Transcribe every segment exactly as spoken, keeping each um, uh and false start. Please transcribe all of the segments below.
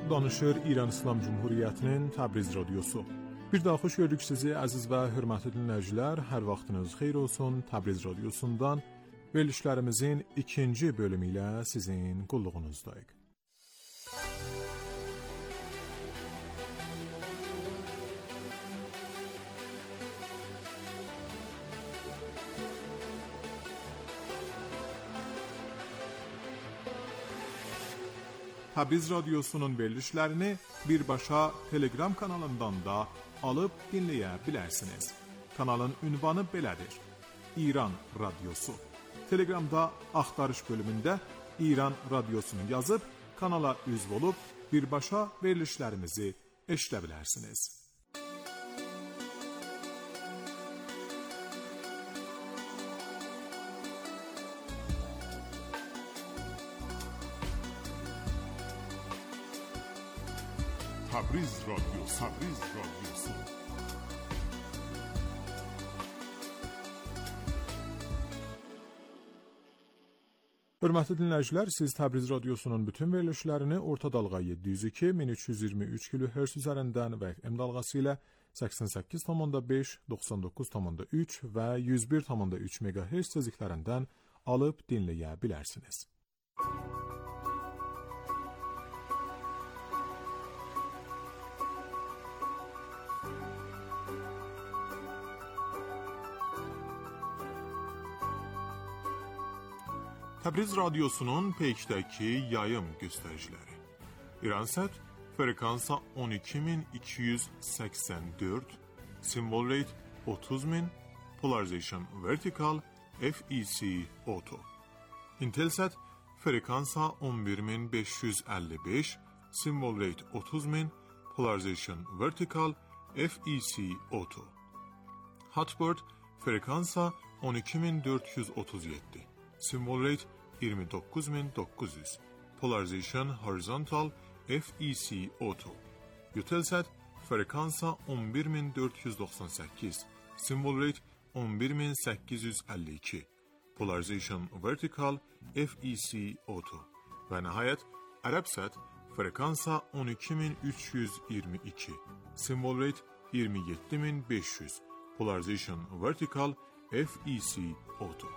danışır İran İslam Cumhuriyyətinin Təbriz radiosu. Bir daha xoş gördük sizi əziz və hörmətli dinləyicilər. Hər vaxtınız xeyir olsun. Təbriz radiosundan verilişlərimizin ikinci bölümü ilə sizin qulluğunuzdayıq. Təbriz radiosunun verilişlərini birbaşa Telegram kanalından da alıb dinləyə bilərsiniz. Kanalın ünvanı belədir: İran Radiosu. Telegramda axtarış bölümündə İran Radiosunu yazıb kanala üzv olub birbaşa verilişlərimizi eşidə bilərsiniz. Təbriz radiosu, Təbriz radiosu. Hörmətli dinləyicilər, siz Təbriz radiosunun bütün verilişlərini orta dalğa yeddi yüz iki min üç yüz iyirmi üç kilohertz üzərindən və F M dalğası ilə səksən səkkiz nöqtə beş, doxsan doqquz nöqtə üç və yüz bir nöqtə üç megahertz tezliklərindən alıb dinləyə bilərsiniz. Təbriz radiosunun peykdəki yayım göstəriciləri. İransat frekansa on iki min iki yüz səksən dörd, symbol rate otuz min, polarization vertical, F E C auto. Intelsat frekansa on bir min beş yüz əlli beş, symbol rate otuz min, polarization vertical, F E C auto. Hotbird frekansa on iki min dörd yüz otuz yeddi, symbol rate iyirmi doqquz min doqquz yüz, polarization horizontal, F E C auto. Eutelsat frekansa on bir min dörd yüz doxsan səkkiz, symbol rate on bir min səkkiz yüz əlli iki, polarization vertical, F E C auto. Və nəhayət Arabsat frekansa on iki min üç yüz iyirmi iki, symbol rate iyirmi yeddi min beş yüz, polarization vertical, F E C auto.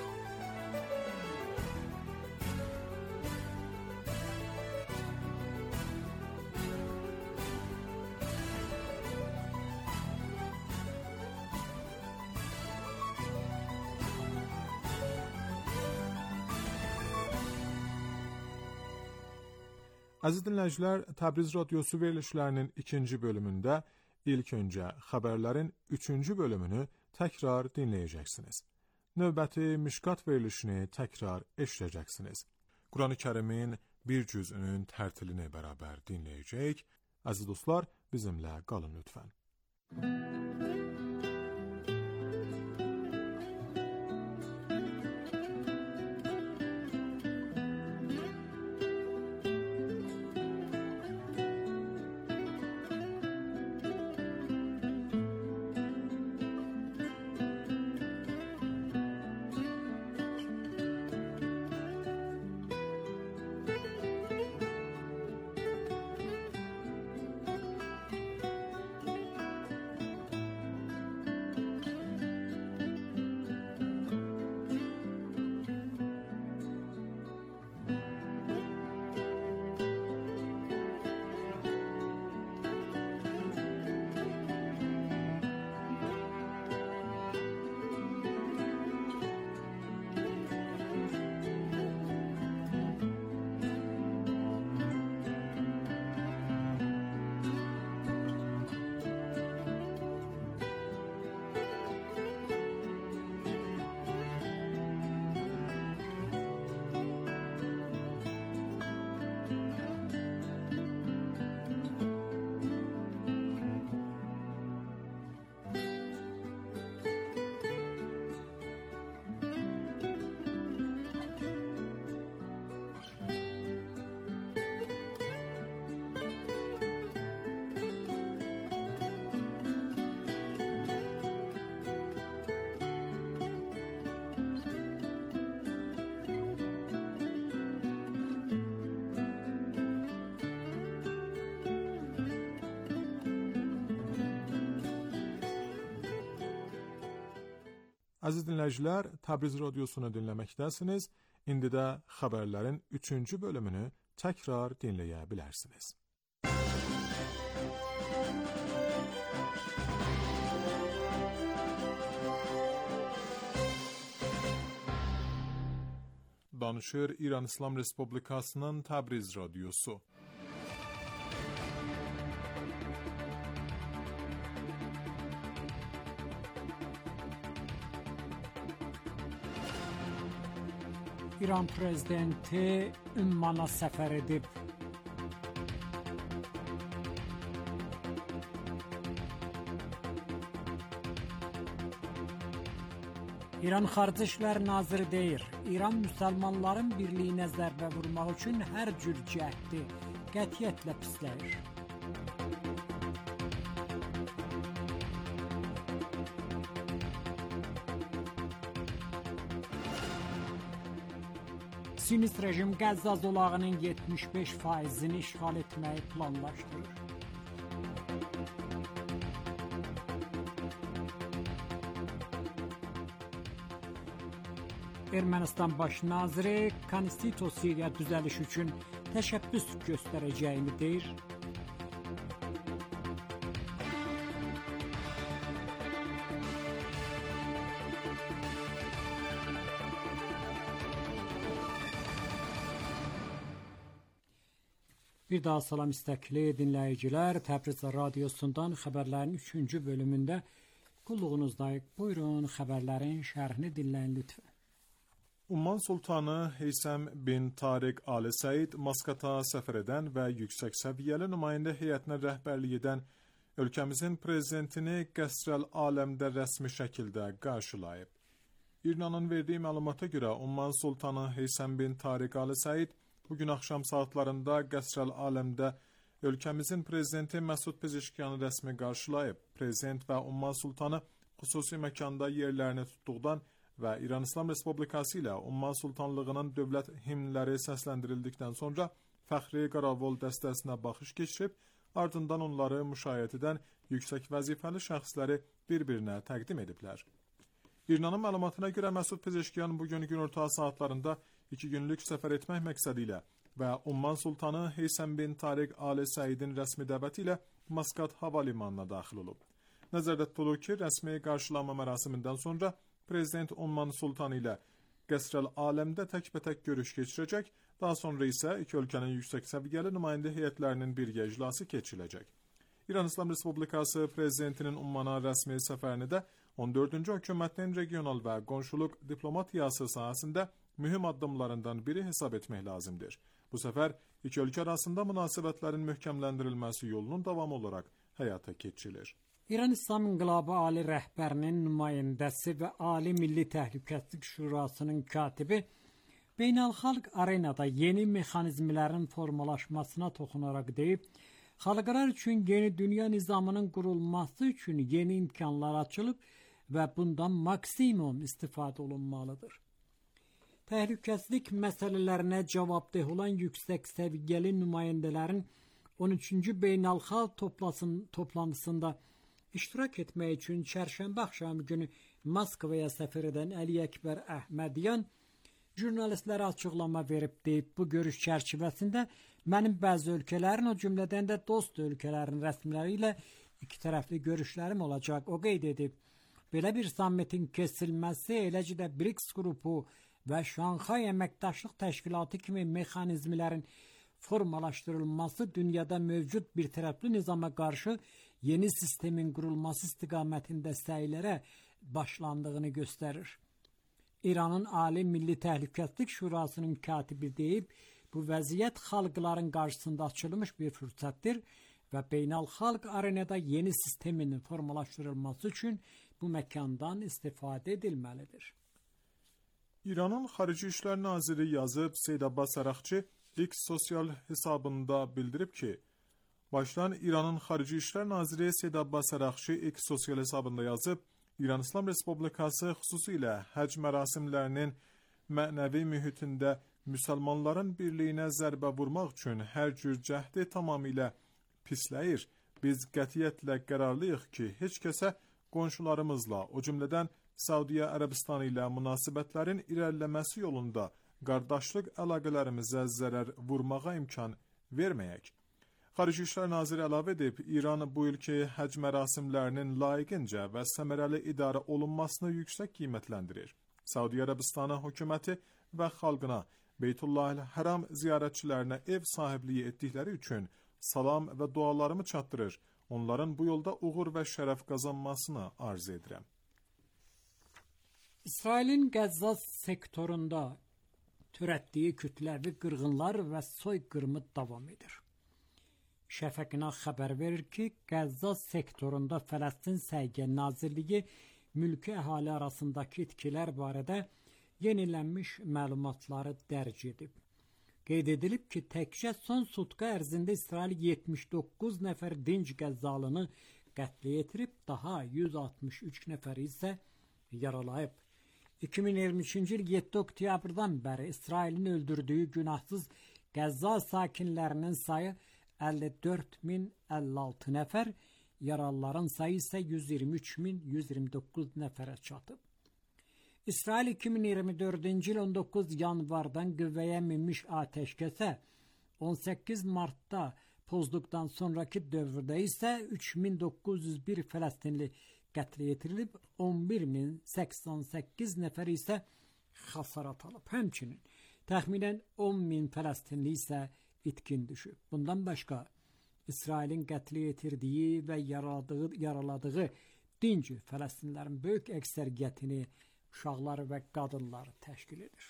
Əziz dinləyicilər, Təbriz radiosu verilişlərinin ikinci bölümündə ilk öncə xəbərlərin üçüncü bölümünü təkrar dinləyəcəksiniz. Növbəti Mişkat verilişini təkrar eşidəcəksiniz. Quran-ı Kərimin bir cüzünün tərtilini bərabər dinləyəcək. Əziz dostlar, bizimlə qalın lütfən. Aziz dinləyicilər, Təbriz radiosunu dinləməkdəsiniz. İndi də xəbərlərin üçüncü bölümünü təkrar dinləyə bilərsiniz. Danışır İran İslam Respublikasının Təbriz radiosu. İran prezidenti Ümmana səfər edib. İran Xarici İşlər Naziri deyir, İran müsəlmanların birliyinə zərbə vurmaq üçün hər cür cəhdi qətiyyətlə pisləyir. Siyonist rejim Qəzza zolağının yetmiş beş faizini işğal etməyi planlaşdırır. Ermənistan baş naziri konstitusiyaya düzəliş üçün təşəbbüs göstərəcəyini deyir. Bir daha salam istəkli dinləyicilər, Təbriz radiosundan xəbərlərin üçüncü bölümündə qulluğunuzdayıq. Buyurun, xəbərlərin şərhini dinləyin lütfən. Umman Sultanı Heysəm bin Tariq Ali Səid Maskata səfər edən və yüksək səviyyəli nümayəndə heyətinə rəhbərlik edən ölkəmizin prezidentini Qəsrəl Aləmdə rəsmi şəkildə qarşılayıb. İranın verdiyi məlumata görə Umman Sultanı Heysəm bin Tariq Ali Səid bugün axşam saatlarında Qəsrəl Aləmdə ölkəmizin prezidenti Məsud Pezeşkiyanı rəsmi qarşılayıb. Prezident və Umman Sultanı xüsusi məkanda yerlərini tutduqdan və İran İslam Respublikası ilə Umman Sultanlığının dövlət himnləri səsləndirildikdən sonra fəxri qaravol dəstəsinə baxış keçirib, ardından onları müşayiət edən yüksək vəzifəli şəxsləri bir-birinə təqdim ediblər. İranın məlumatına görə Məsud Pezeşkiyan bugün günorta saatlarında iki günlük səfər etmək məqsədi ilə və Umman Sultanı Heysəm bin Tariq Ali Səidin rəsmi dəvəti ilə Maskat hava limanına daxil olub. Nəzərdə tutulur ki, rəsmi qarşılanma mərasimindən sonra Prezident Umman Sultanı ilə Qəsrəl Aləmdə təkbətək görüş keçirəcək, daha sonra isə iki ölkənin yüksək səviyyəli nümayəndə heyətlərinin birgə iclası keçiriləcək. İran İslam Respublikası Prezidentinin Ummana rəsmi səfərini də on dördüncü hökumətin regional və qonşuluq diplomatiyası sahəsində mühüm addımlarından biri hesab etmək lazımdır. Bu səfər iki ölkə arasında münasibətlərin möhkəmləndirilməsi yolunun davamı olaraq həyata keçirilir. İran İslam İnqilabı Ali rəhbərinin nümayəndəsi və Ali Milli Təhlükəsizlik Şurasının katibi beynəlxalq arenada yeni mexanizmlərin formalaşmasına toxunaraq deyib, xalqlar üçün yeni dünya nizamının qurulması üçün yeni imkanlar açılıb və bundan maksimum istifadə olunmalıdır. Təhlükəsizlik məsələlərinə cavabdeh olan yüksək səviyyəli nümayəndələrin on üçüncü beynəlxalq toplantısında iştirak etmək üçün çərşənbə axşamı günü Moskvaya səfər edən Əli Əkbər Əhmədyan jurnalistlərə açıqlama verib deyib, bu görüş çərçivəsində mənim bəzi ölkələrin, o cümlədən də dost ölkələrin rəsmiləri ilə iki tərəfli görüşlərim olacaq, o qeyd edib. Belə bir sammitin kesilməsi, eləcə də BRICS qrupu və Şanxay Əməkdaşlıq Təşkilatı kimi mexanizmlərin formalaşdırılması dünyada mövcud bir tərəfli nizama qarşı yeni sistemin qurulması istiqamətində səylərə başlandığını göstərir. İranın Ali Milli Təhlükəsizlik Şurasının katibi deyib, bu vəziyyət xalqların qarşısında açılmış bir fürsətdir və beynəlxalq arenada yeni sistemin formalaşdırılması üçün bu məkandan istifadə edilməlidir. İranın Xarici İşlər Naziri yazıb Seyid Abbas Araqçı X sosial hesabında bildirib ki, başdan İranın Xarici İşlər Naziri Seyid Abbas Araqçı X sosial hesabında yazıb, İran İslam Respublikası xüsusilə həcc mərasimlərinin mənəvi mühitində müsəlmanların birliyinə zərbə vurmaq üçün hər cür cəhdi tamamilə pisləyir. Biz qətiyyətlə qərarlıyıq ki, heç kəsə qonşularımızla, o cümlədən Saudiya Ərəbistanı ilə münasibətlərin irəliləməsi yolunda qardaşlıq əlaqələrimizə zərər vurmağa imkan verməyək. Xarici İşlər Naziri əlavə edib, İran bu ilki həcc mərasimlərinin layiqincə və səmərəli idarə olunmasını yüksək qiymətləndirir. Saudiya Ərəbistanı hökuməti və xalqına Beytullahil-Həram ziyarətçilərinə ev sahibliyi etdikləri üçün salam və dualarımı çatdırır. Onların bu yolda uğur və şərəf qazanmasını arzu edirəm. İsrailin Qəzza sektorunda törətdiyi kütləvi qırğınlar və soyqırımı davam edir. Şəfəqina xəbər verir ki, Qəzza sektorunda Fələstin Səhiyyə Nazirliyi mülki əhali arasındakı itkilər barədə yenilənmiş məlumatları dərc edib. Qeyd edilib ki, təkcə son sutka ərzində İsrail yetmiş doqquz nəfər dinc qəzzalını qətlə yetirib, daha yüz altmış üç nəfəri isə yaralayıb. iki min iyirmi üçüncü il yeddi oktyabrdan bəri İsrailin öldürdüyü günahsız Qəzza sakinlərinin sayı əlli dörd min əlli altı nəfər, yaralıların sayı isə yüz iyirmi üç min yüz iyirmi doqquz nəfərə çatıb. İsrail iki min iyirmi dördüncü il on doqquz yanvardan qüvvəyə minmiş atəşkəsə, on səkkiz martda pozduqdan sonraki dövrdə isə üç min doqquz yüz bir Fələstinli qətlə yetirilib, on bir min səksən səkkiz nəfər isə xəsarət alıb. Həmçinin təxminən on min Fələstinli isə itkin düşüb. Bundan başqa İsrailin qətlə yetirdiyi və yaraladığı, yaraladığı dinc Fələstinlərin böyük əksəriyyətini uşaqlar və qadınlar təşkil edir.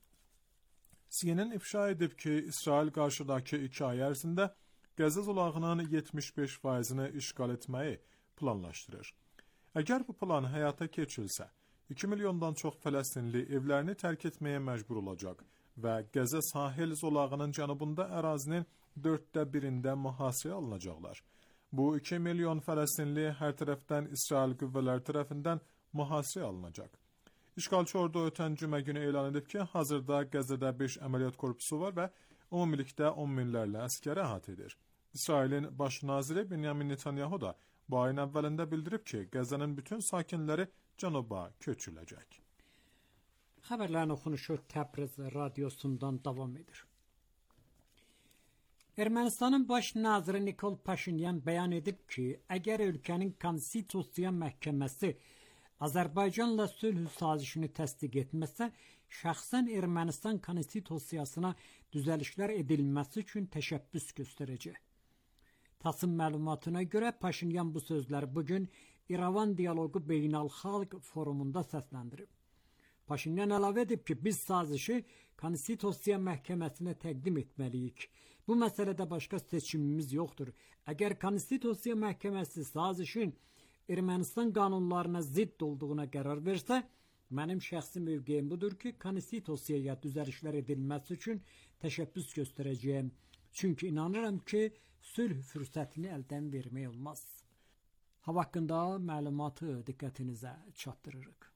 C N N ifşa edib ki, İsrail qarşıdakı iki ay ərzində Qəzza zolağının yetmiş beş faizini işğal etməyi planlaşdırır. Əgər bu plan həyata keçirilsə, iki milyondan çox Fələstinli evlərini tərk etməyə məcbur olacaq və Qəzza sahil zolağının cənubunda ərazinin dörddə birində mühasirəyə alınacaqlar. Bu iki milyon Fələstinli hər tərəfdən İsrail qüvvələri tərəfindən mühasirəyə alınacaq. İşğalçı ordu ötən cümə günü elan edib ki, hazırda Qəzzada beş əməliyyat korpusu var və ümumilikdə on minlərlə əskəri əhatə edir. İsrailin baş naziri Benyamin Netanyahu da bu ayın əvvəlində bildirib ki, Qəzzanın bütün sakinləri cənuba köçüləcək. Xəbərlərin oxunuşu Təbriz radiosundan davam edir. Ermənistanın baş naziri Nikol Paşinyan bəyan edib ki, əgər ölkənin Konstitusiya Məhkəməsi Azərbaycanla sülh sazişini təsdiq etməsə, şəxsən Ermənistan konstitusiyasına düzəlişlər edilməsi üçün təşəbbüs göstərəcək. TASS-ın məlumatına görə Paşinyan bu sözləri bugün İrəvan Dialoqu Beynəlxalq forumunda səsləndirib. Paşinyan əlavə edib ki, biz sazişi Konstitusiya Məhkəməsinə təqdim etməliyik. Bu məsələdə başqa seçimimiz yoxdur. Əgər Konstitusiya Məhkəməsi sazişin Ermənistan qanunlarına zidd olduğuna qərar versə, mənim şəxsi mövqeyim budur ki, konstitusiyaya düzəlişlər edilməsi üçün təşəbbüs göstərəcəyəm. Çünki inanıram ki, sülh fürsətini əldən vermək olmaz. Hava haqqında məlumatı diqqətinizə çatdırırıq.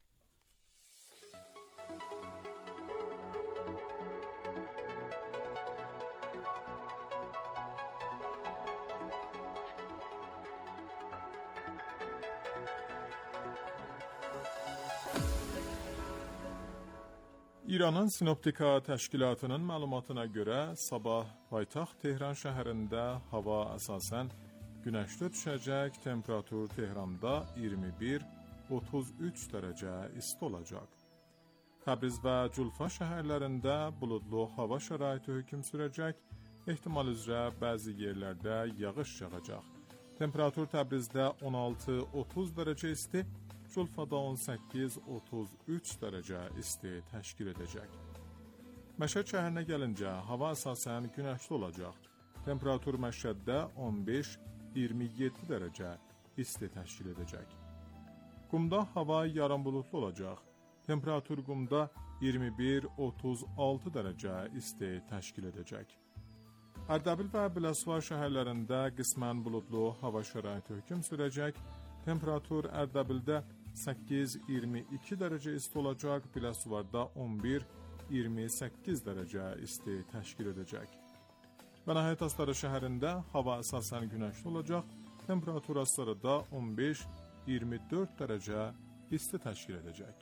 İranın Sinoptika Təşkilatının məlumatına görə sabah paytaxt Tehran şəhərində hava əsasən günəşli düşəcək, temperatur Tehranda iyirmi bir otuz üç dərəcə isti olacaq. Təbriz və Culfa şəhərlərində buludlu hava şəraiti hökm sürəcək, ehtimal üzrə bəzi yerlərdə yağış yağacaq. Temperatur Təbrizdə on altı otuz dərəcə isti, Culfada on səkkiz otuz üç dərəcə isti təşkil edəcək. Məşəd şəhərinə gəlincə, hava əsasən günəşli olacaq. Temperatur Məşəddə on beş iyirmi yeddi dərəcə isti təşkil edəcək. Qumda hava yarım buludlu olacaq. Temperatur Qumda iyirmi bir otuz altı dərəcə isti təşkil edəcək. Ərdəbil və Biləsuvar şəhərlərində qismən buludlu hava şəraiti hökm sürəcək. Temperatur Ərdəbildə səkkiz iyirmi iki dərəcə isti olacaq, Biləsuvarda on bir iyirmi səkkiz dərəcə isti təşkil edəcək. Və nəhayət Astara şəhərində hava əsasən günəşli olacaq, temperatur Astarada on beş iyirmi dörd dərəcə isti təşkil edəcək.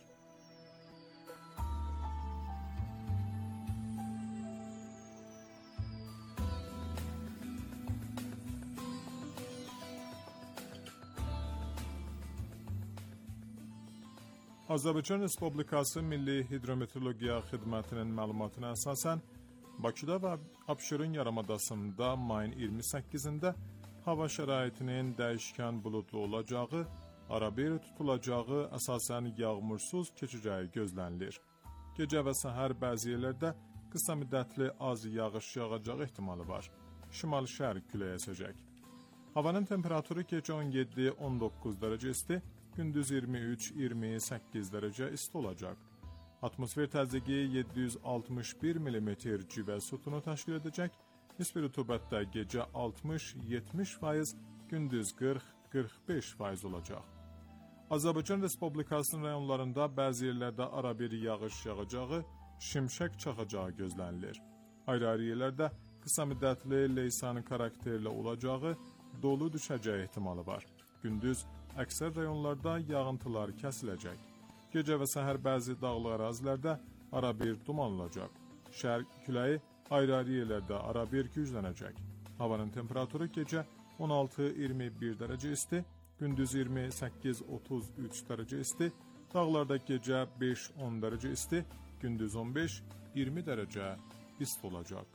Azərbaycan Respublikası Milli Hidrometeorologiya Xidmətinin məlumatına əsasən, Bakıda və Abşeron yarımadasında mayın iyirmi səkkizində hava şəraitinin dəyişkən buludlu olacağı, arabir tutulacağı, əsasən yağmursuz keçəcəyi gözlənilir. Gecə və səhər bəzi yerlərdə qısa müddətli az yağış yağacağı ehtimalı var. Şimal-şərq küləyi əsəcək. Havanın temperaturu gecə on yeddi on doqquz dərəcə isti, gündüz iyirmi üç iyirmi səkkiz dərəcə isti olacaq. Atmosfer təzyiqi yeddi yüz altmış bir millimetr civə sütunu təşkil edəcək. Nisbi rütubət gecə altmış yetmiş faiz, gündüz qırx qırx beş faiz olacaq. Azərbaycan Respublikasının rayonlarında bəzi yerlərdə arabir yağış yağacağı, şimşək çaxacağı gözlənilir. Ayrı-ayrı yerlərdə qısa müddətli leysan xarakterli olacağı, dolu düşəcəyi ehtimalı var. Gündüz əksər rayonlarda yağıntılar kəsiləcək. Gecə və səhər bəzi dağlıq ərazilərdə arabir duman olacaq. Şərq küləyi ayrı-ayrı yerlərdə arabir güclənəcək. Havanın temperaturu gecə on altı iyirmi bir dərəcə isti, gündüz iyirmi səkkiz otuz üç dərəcə isti, dağlarda gecə beş on dərəcə isti, gündüz on beş iyirmi dərəcə isti olacaq.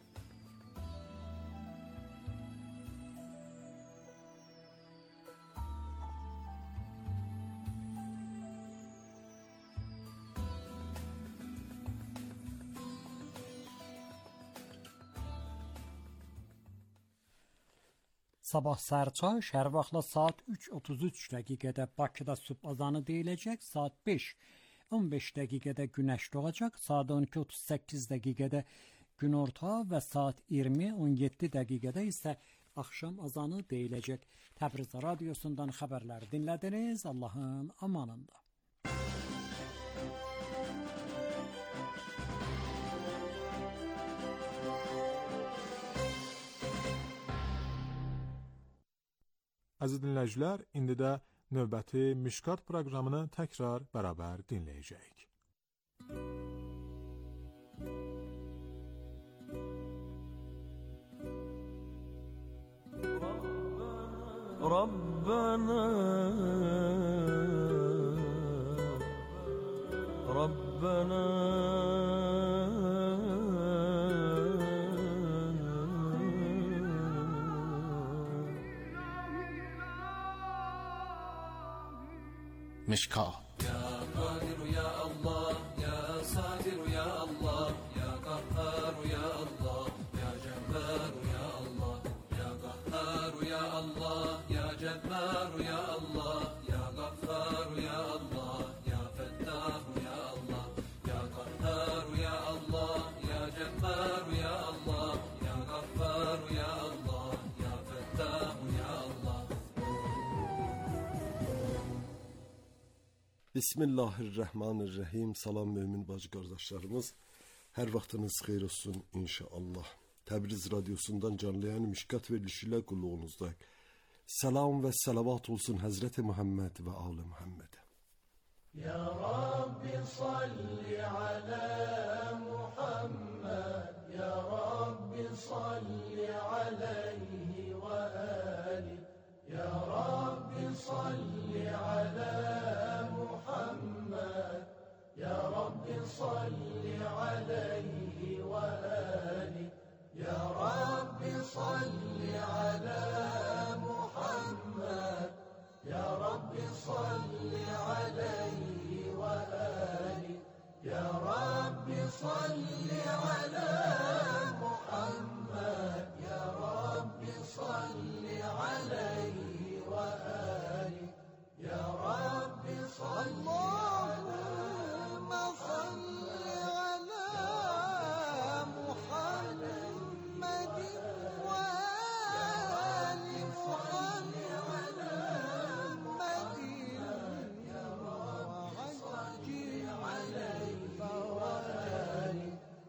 Sabah sərçay şəhər vaxtla saat üç otuz üç dəqiqədə Bakıda sübh azanı deyiləcək, saat beş on beş dəqiqədə günəş doğacaq, saat on iki otuz səkkiz dəqiqədə günorta və saat iyirmi on yeddi dəqiqədə isə axşam azanı deyiləcək. Təbriz radiosundan xəbərləri dinlədiniz. Allahın amanında. Əziz dinləyicilər, indi də növbəti Mişkat proqramını təkrar bərabər dinləyəcəyik. Rabbana Rabbana مشكاة يا قادر يا الله يا صادر يا الله يا قهار يا الله يا جبار يا الله يا قهار يا الله يا جبار يا الله يا غفار يا الله يا فتاح يا الله يا قهار يا الله يا جبار يا الله يا غفار يا الله يا فتاح يا الله. Bismillahirrahmanirrahim. Salam mümin bacı qardaşlarımız. Hər vaxtınız xeyir olsun inşallah. Təbriz radiosundan canlayan Mişkat verilişi ilə qulluğunuzdayıq. Salam və salavat olsun Həzrəti Muhammed və Ali Muhammed. Ya Rabbi salli ala Muhammed, Ya Rabbi salli alayhi və ali, Ya Rabbi salli ala Muhammed, Ya Rabbi salli alayhi və ali, Ya Rabbi salli ala Muhammed, Ya Rabbi salli alayhi və ali, Ya Rabbi salli ala Muhammed, Ya Rabbi salli alayhi və ali, Ya Rabbi salli Allahümme salli ala Muhammedin ve ali Muhammed ya Rabbi salli alayhi ve ali.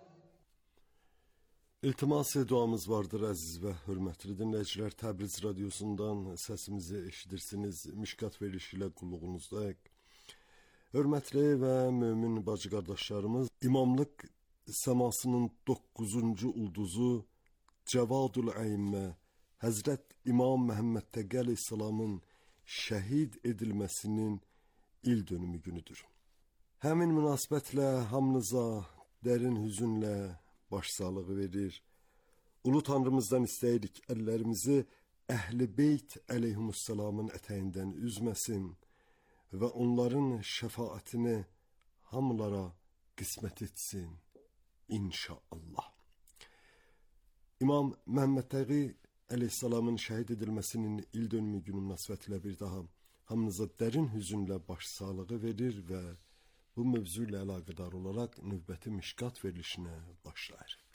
İltimas duamız vardır əziz və hörmətli dinləyicilər. Təbriz radiosundan səsimizi eşidirsiniz. Mişkat verilişi ilə qulluğunuzdayıq. Hörmətli və mömin bacı qardaşlarımız, imamlıq səmasının doqquzuncu ulduzu Cavadul Əimmə Həzrət İmam Məhəmməd Təqi əleyhissalamın şəhid edilməsinin il dönümü günüdür. Həmin münasibətlə hamınıza dərin hüzünlə başsağlığı verir. Ulu Tanrımızdan istəyirik əllərimizi Əhl-i Beyt əleyhimussalamın ətəyindən üzməsin və onların şəfaətini hamılara qismət etsin inşallah. İmam Məhəmməd Təqi əleyhissalamın şəhid edilməsinin il dönümü günü münasibətilə bir daha hamınıza dərin hüzünlə başsağlığı verir və bu mövzu ilə əlaqədar olaraq növbəti mişqat verilişinə başlayırıq.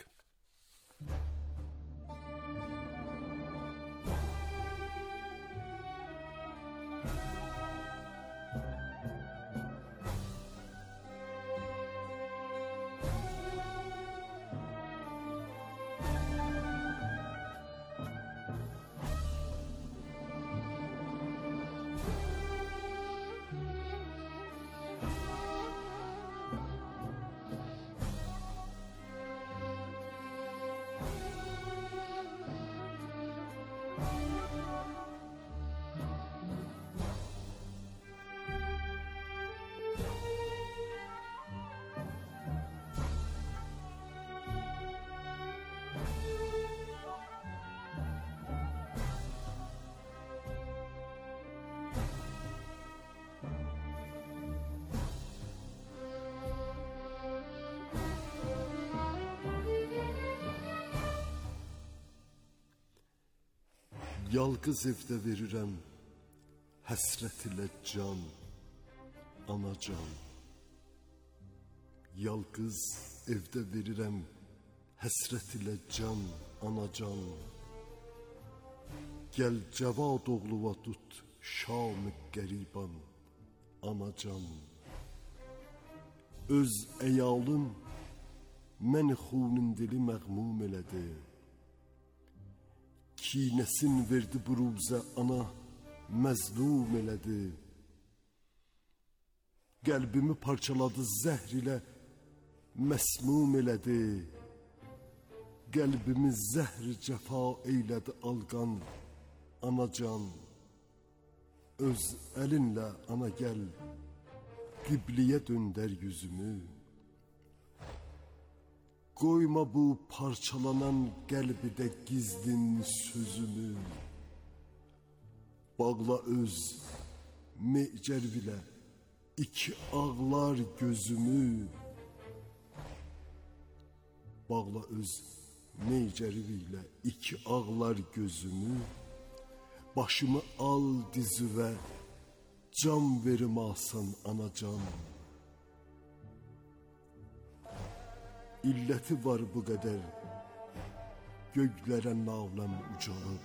Yalqız evdə verirəm həsrət ilə can, anacan. Yalqız evdə verirəm həsrət ilə can, anacan. Gəl cavad oğluva tut şam-ı qəriban, anacan. Öz əyalım mən xunun dili məğmum elədi. Kinəsin verdi bu ruzə ana məzlum elədi. Qəlbimi parçaladı zəhr ilə məsmum elədi. Qəlbimi zəhr cəfa eylədi alqan anacan. Öz əlinlə ana gəl qibliyə döndər yüzümü. Qoyma bu parçalanan qəlbidə gizlin sözümü. Bağla öz mecərvilə iki ağlar gözümü. Bağla öz mecərvilə iki ağlar gözümü. Başımı al dizüvə can verim asan anacan. İlləti var bu qədər göqlərə naləm ucalıb.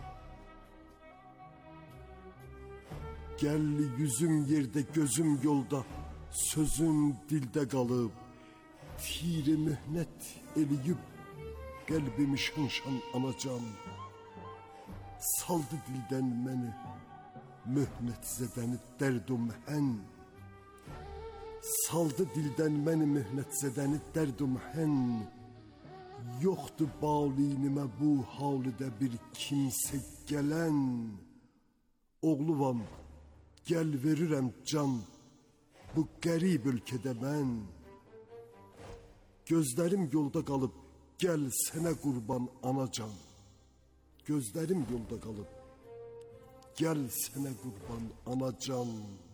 Gəl yüzüm yerdə gözüm yolda sözüm dildə qalıb. Tiri mühnət eləyib qəlbimi şanşan anacan. Saldı dildən məni mühnət zədəni dərd-u məhən. Saldı dildən məni mühnət zədəni dərd-u məhən. Yoxdur balinimə bu halıdə bir kimsə gələn. Oğluvam, gəl verirəm can bu qərib ölkədə mən. Gözlərim yolda qalıb, gəl sənə qurban anacan. Gözlərim yolda qalıb, gəl sənə qurban anacan.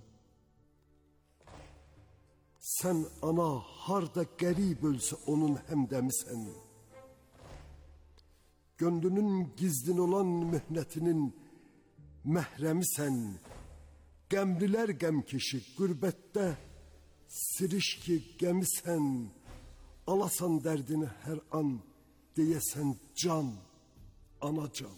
Sən ana harda qərib ölsə onun həmdəmisən. Gönlünün gizlin olan mühnətinin məhrəmisən. Qəmlilər qəmkeşi qürbətdə sirişki gəmisən. Alasan dərdini hər an deyəsən can, anacan.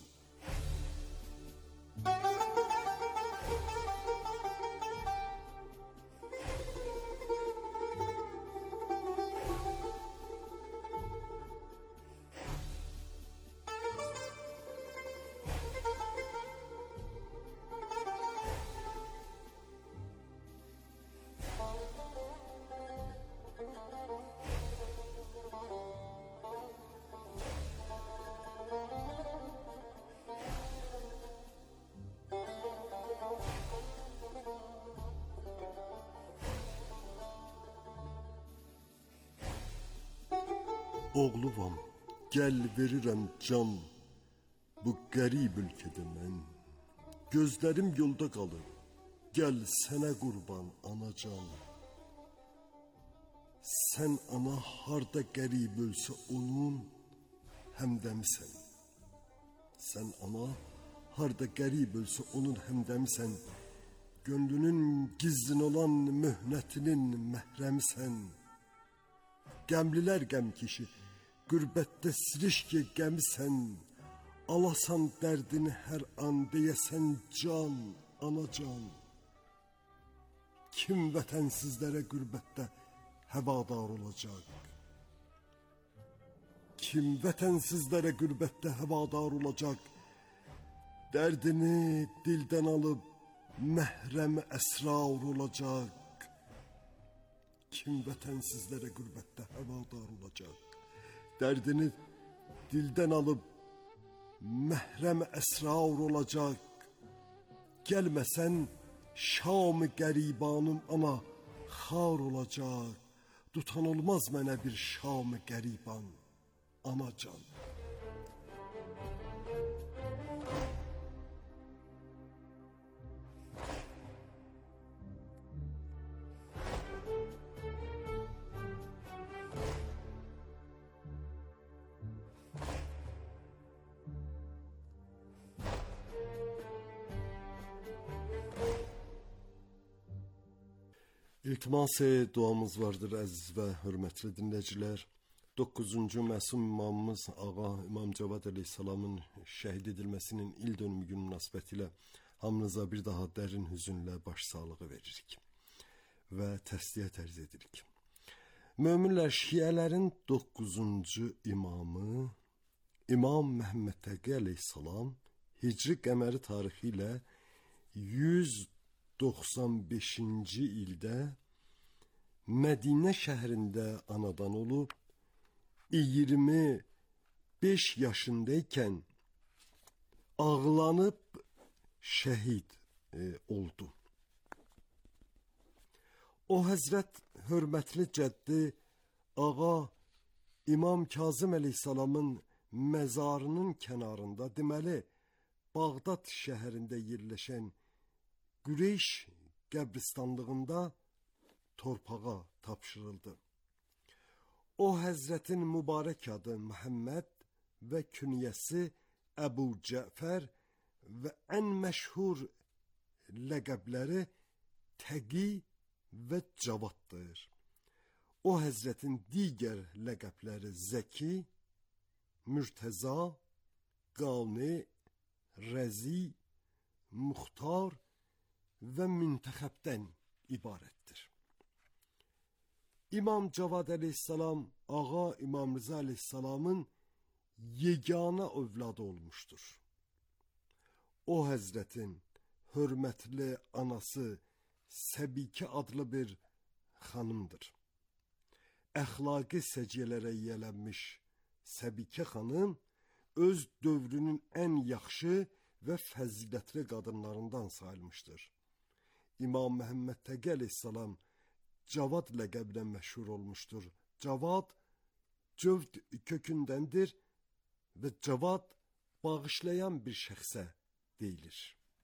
oğluvam, gəl verirəm can bu qərib ölkədə mən. Gözlərim yolda qalır, gəl sənə qurban anacan. Sən ana harda qərib ölsə onun həmdəmisən. Sən ana harda qərib ölsə onun həmdəmisən. Gönlünün gizlin olan möhnətinin məhrəmisən. Qəmlilər qəm kişi, qürbətdə sirişki qəmisən. Alasan dərdini hər an deyəsən can, anacan. Kim vətənsizlərə qürbətdə həvadar olacaq? Kim vətənsizlərə qürbətdə həvadar olacaq? Dərdini dildən alıb məhrəm əsrar olacaq. Kim vətənsizlərə qürbətdə həvadar olacaq? Dərdini dildən alıb məhrəm əsrar olacaq. Gəlməsən Şam-ı qəribanım ana xar olacaq. Tutan olmaz mənə bir Şam-ı qəriban anacan. İltimas duamız vardır əziz və hörmətli dinləyicilər. doqquzuncu məsum imamımız Ağa İmam Cavad əleyhissalamın şəhid edilməsinin il dönümü günü münasibətilə hamınıza bir daha dərin hüzünlə başsağlığı veririk və təsliyyət ərz edirik. Möminlər, şiələrin doqquzuncu imamı İmam Məhəmməd Təqi əleyhissalam Hicri qəməri tarixi ilə yüz doxsan beşinci ildə Mədinə şəhərində anadan olub, iyirmi beş yaşındaykən ağlanıb şəhid e, oldu. O həzrət hörmətli cəddi Ağa İmam Kazım əleyhissalamın məzarının kənarında, deməli Bağdad şəhərində yerləşən Qüreyş qəbristanlığında torpağa tapşırıldı. O həzrətin mübarək adı Məhəmməd və künyəsi Əbu Cəfər və ən məşhur ləqəbləri Təqi və Cavaddır. O həzrətin digər ləqəbləri Zəki, Mürtəza, Qani, Rəzi, Muxtar və müntəxəbdən ibarətdir. İmam Cavad əleyhissalam Ağa İmam Rıza əleyhissalamın yeganə övladı olmuşdur. O həzrətin hörmətli anası Səbikə adlı bir xanımdır. Əxlaqi səciyyələrə yiyələnmiş Səbikə xanım öz dövrünün ən yaxşı və fəzilətli qadınlarından sayılmışdır. İmam Məhəmməd Təqi əleyhissalam Cavad ləqəblə məşhur olmuşdur. Cavad cövd kökündəndir və Cavad bağışlayan bir şəxsə deyilir.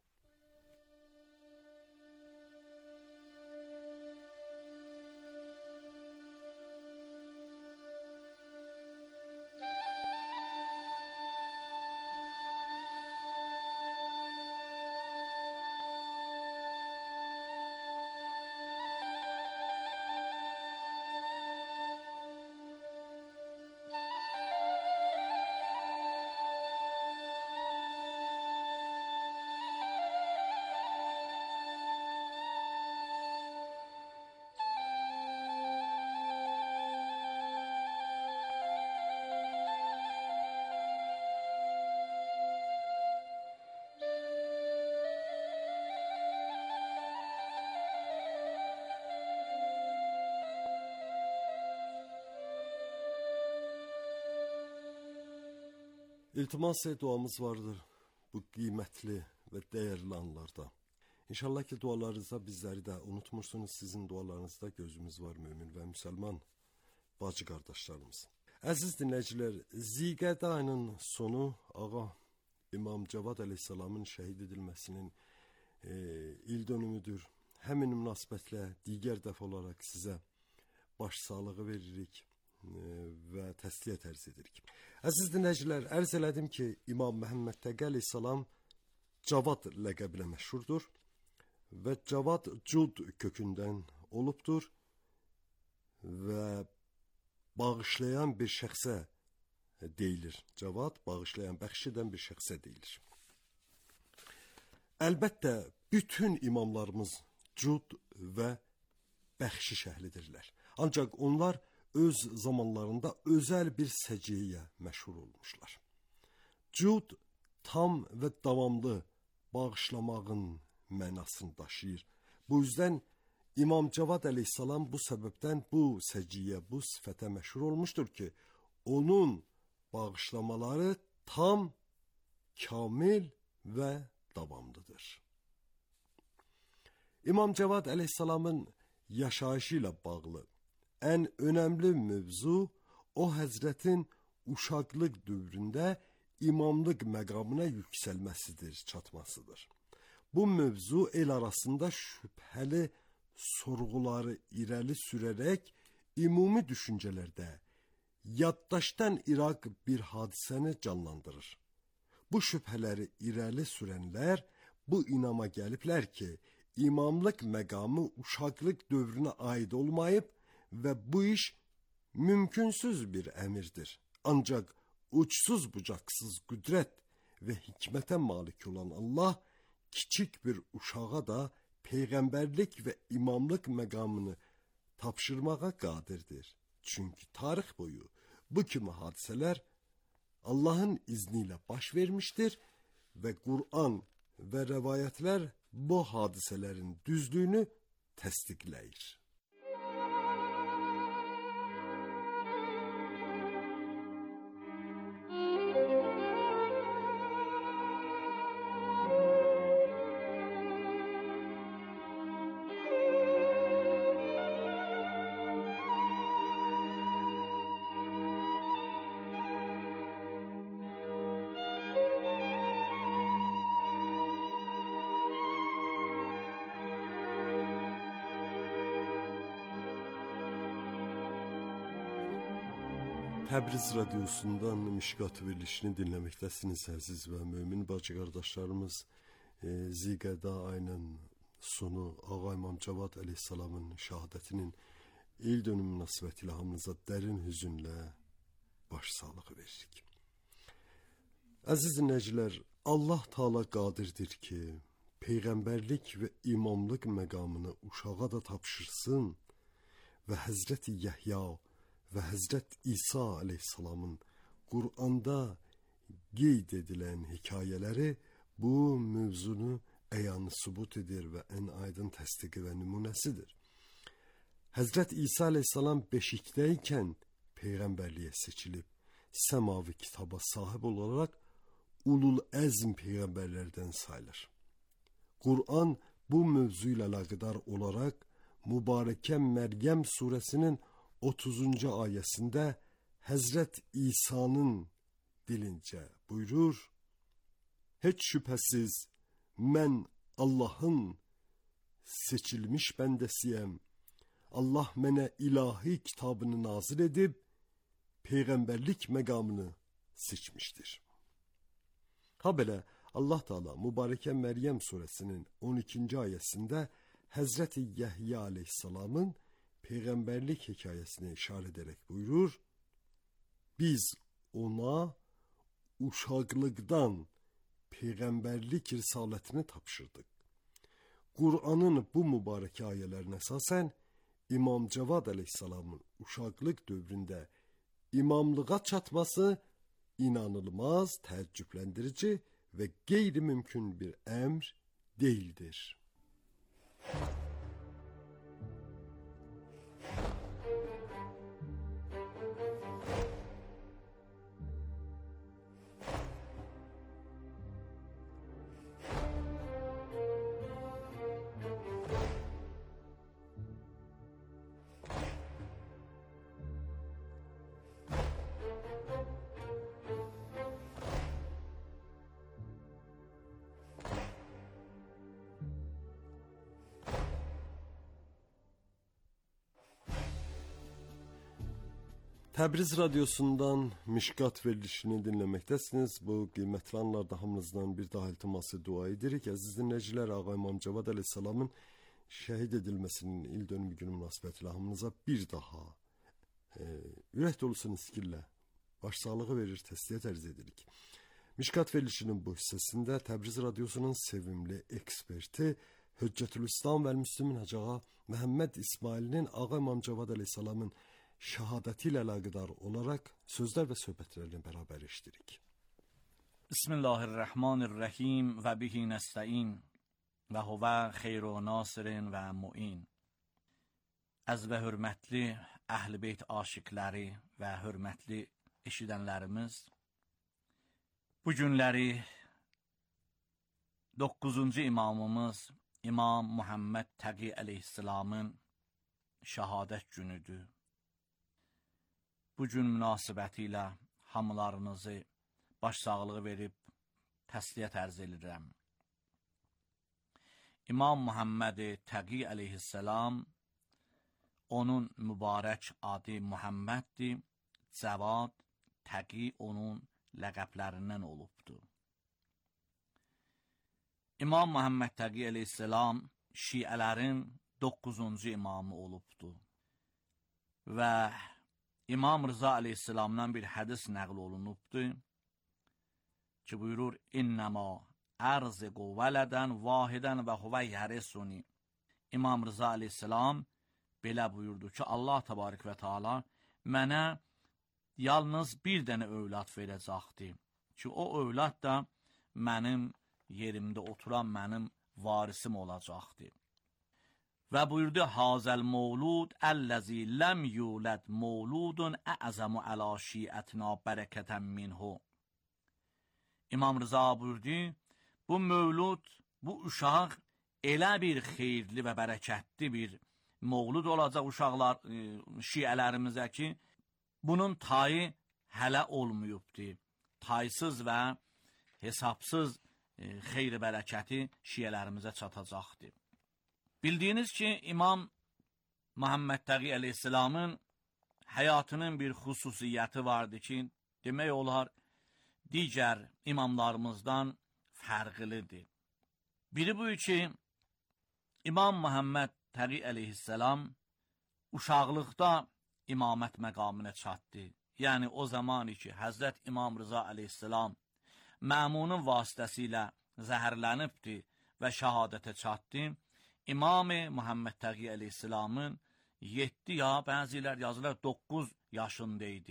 İltimas duamız vardır bu qiymətli və dəyərli anlarda. İnşallah ki dualarınızda bizləri də unutmursunuz. Sizin dualarınızda gözümüz var mümin və müsəlman bacı qardaşlarımız. Əziz dinləyicilər, Zilqədə ayının sonu ağa İmam Cavad əleyhissalamın şəhid edilməsinin e, il dönümüdür. Həmin münasibətlə digər dəfə olaraq sizə başsağlığı veririk e, və təsliyyət ərz edirik. Əziz dinləyicilər, ərz elədim ki, İmam Məhəmməd Təqi əleyhissalam Cavad ləqəblə məşhurdur və Cavad Cud kökündən olubdur və bağışlayan bir şəxsə deyilir. Cavad, bağışlayan, bəxş edən bir şəxsə deyilir. Əlbəttə, bütün imamlarımız cud və bəxşiş əhlidirlər. Ancaq onlar öz zamanlarında özəl bir səciyyəyə məşhur olmuşlar. Cud, tam və davamlı bağışlamağın mənasını daşıyır. Bu yüzdən İmam Cavad əleyhissalam bu səbəbdən bu səciyyə, bu sifətə məşhur olmuşdur ki, onun bağışlamaları tam, kamil və davamlıdır. İmam Cavad əleyhissalamın yaşayışı ilə bağlı ən önəmli mövzu o həzrətin uşaqlıq dövründə imamlıq məqamına yüksəlməsidir, çatmasıdır. Bu mövzu el arasında şübhəli sorğuları irəli sürərək ümumi düşüncələrdə yaddaşdan iraq bir hadisəni canlandırır. Bu şübhələri irəli sürənlər bu inama gəliblər ki, imamlıq məqamı uşaqlıq dövrünə aid olmayıb və bu iş mümkünsüz bir əmirdir. Ancaq uçsuz bucaqsız qüdrət və hikmətə malik olan Allah kiçik bir uşağa da peyğəmbərlik və imamlıq məqamını tapşırmağa qadirdir. Çünki tarix boyu bu kimi hadisələr Allahın izni ilə baş vermişdir və Qur'an və rəvayətlər bu hadisələrin düzlüyünü təsdiqləyir. Təbriz radiosundan Mişqat verilişini dinləməkdəsiniz əziz və mömin bacı qardaşlarımız. E, Zilqədə ayının sonu Ağa İmam Cavad əleyhissalamın şəhadətinin il dönümü münasibətilə hamınıza dərin hüzünlə başsağlığı veririk. Əziz dinləyicilər, Allah Taala qadirdir ki, peyğəmbərlik və imamlıq məqamını uşağa da tapşırsın və Həzrəti Yəhya və Həzrət İsa əleyhissalamın Qur'anda qeyd edilən hekayələri bu mövzunu əyanı sübut edir və ən aydın təsdiqi və nümunəsidir. Həzrət İsa əleyhissalam beşikdəykən peyğəmbərliyə seçilib, səmavi kitaba sahib olaraq ulul əzm peyğəmbərlərdən sayılır. Qur'an bu mövzu ilə əlaqədar olaraq mübarəkə Məryəm surəsinin otuzuncu ayəsində Həzrət İsa'nın dilincə buyurur: Heç şübhəsiz mən Allahın seçilmiş bəndəsiyəm. Allah mənə ilahi kitabını nazil edib peyğəmbərlik məqamını seçmişdir. Ha belə Allah Taala mübarəkə Məryəm surəsinin on ikinci ayəsində Həzrəti Yəhya əleyhissalamın peyğəmbərlik hekayəsinə işarə edərək buyurur: Biz ona uşaqlıqdan peyğəmbərlik risalətini tapşırdıq. Qur'anın bu mübarək ayələrinə əsasən İmam Cavad əleyhissalamın uşaqlıq dövründə imamlığa çatması inanılmaz, təəccübləndirici və qeyri-mümkün bir əmr deyildir. Təbriz radiosundan Mişqat verilişini dinləməkdəsiniz. Bu qiymətli anlarda hamınızdan bir daha iltiması dua edirik. Əziz dinləyicilər, Ağa İmam Cavad əleyhissalamın şəhid edilməsinin il dönümü günü münasibətilə hamınıza bir daha e, ürək dolusu nisgillə başsağlığı verir, təsliyə tərz edirik. Mişqat verilişinin bu hissəsində Təbriz radiosunun sevimli eksperti Hüccətülislam və Müslümin Hacı Ağa Məhəmməd İsmailinin Ağa İmam Cavad əleyhissalamın şəhadəti ilə əlaqədar olaraq sözlər və söhbətlərini bərabər eşidirik. Bismillahirrahmanirrahim və bihi nəstəin və huvə xeyru nasirin və muin. Əz və hörmətli Əhl-i Beyt aşiqləri və hörmətli eşidənlərimiz, bu günləri doqquzuncu imamımız İmam Muhammed Təqi əleyhissalamın şəhadət günüdür. Bu gün münasibəti ilə hamılarınızı başsağlığı verib təsliyə tərz edirəm. İmam Muhammed Təqi əleyhissalam, onun mübarək adı Muhammeddir, Cavad, Təqi onun ləqəblərindən olubdur. İmam Muhammed Təqi əleyhissalam şiələrin doqquzuncu imamı olubdur və İmam Rıza əleyhissalamdan bir hədis nəql olunubdur ki, buyurur, İnnəmə ərziqu vələdən vahidən və huvə yərisuni. İmam Rıza əleyhissalam belə buyurdu ki, Allah təbarək və teala mənə yalnız bir dənə övlad verəcəkdir ki, o övlad da mənim yerimdə oturan mənim varisim olacaqdır. Və buyurdu, Hazəl mövlud əlləzi ləm yulad mövludun əzəmu əla şiətina bərəkətən minhu. İmam Rıza buyurdu, bu mövlud, bu uşaq elə bir xeyirli və bərəkətli bir mövlud olacaq uşaqlar, e, şiələrimizə ki, bunun tayı hələ olmayıbdır. Taysız və hesabsız e, xeyri bərəkəti şiələrimizə çatacaqdır. Bildiyiniz ki, İmam Muhammed Təqi əleyhissalamın həyatının bir xüsusiyyəti vardı ki, demək olar, digər imamlarımızdan fərqlidir. Biri bu ki, İmam Muhammed Təqi əleyhissalam uşaqlıqda imamət məqamına çatdı. Yəni, o zaman ki, Həzrət İmam Rıza əleyhissalam Məmunun vasitəsilə zəhərlənibdir və şəhadətə çatdı. İmam Muhammed Təqi əleyhissalamın yeddi ya bəzilər yazılar doqquz yaşındaydı.